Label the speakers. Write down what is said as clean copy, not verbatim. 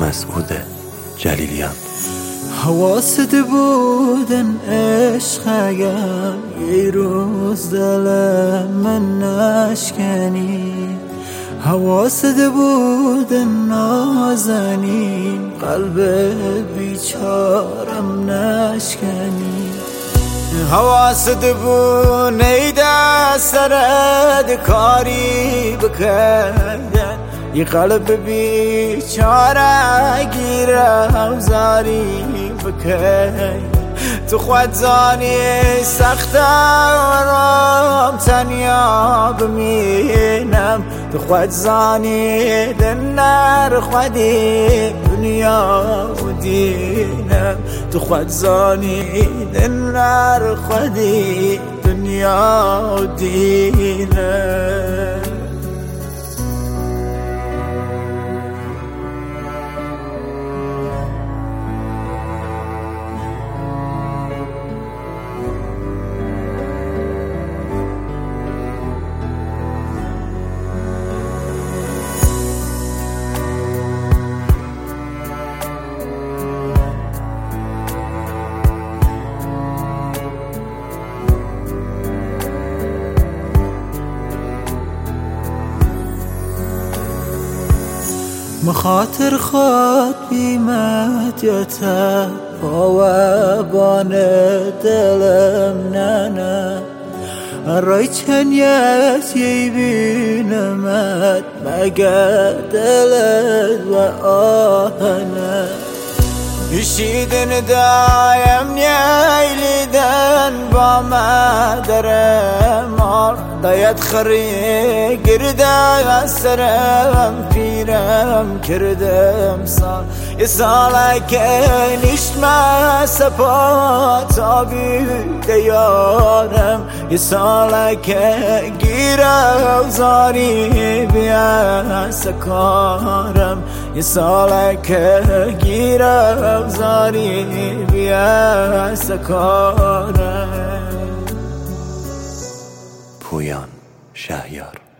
Speaker 1: مسعود جلیلیان.
Speaker 2: حواست بودن عشق اگر یه روز دل من نشکنی، حواست بودن نازنین قلب بیچارم نشکنی، حواست بود نیده سرد کاری بکردن یه قلب بیچاره گیره و زاری بکن. تو خود زانی سخته ورام تنیا بمینم، تو خود زانی دنر خودی دنیا و دینم، تو خود زانی دنر خودی دنیا و دینم. مخاطر خود بیمت یا پاوبان دلم نه رای چنیت یی بینمت مگر دلت و آهنه یشیدن دایم نیلیدن با مادرم دایت خری گرده سرم پیرم کردم سال یه ساله که نشمه سپا تابی دیارم، یه ساله که گیره و زاری بیا سکارم، یه ساله که گیره و زاری بیا سکارم.
Speaker 1: پویان شهیار.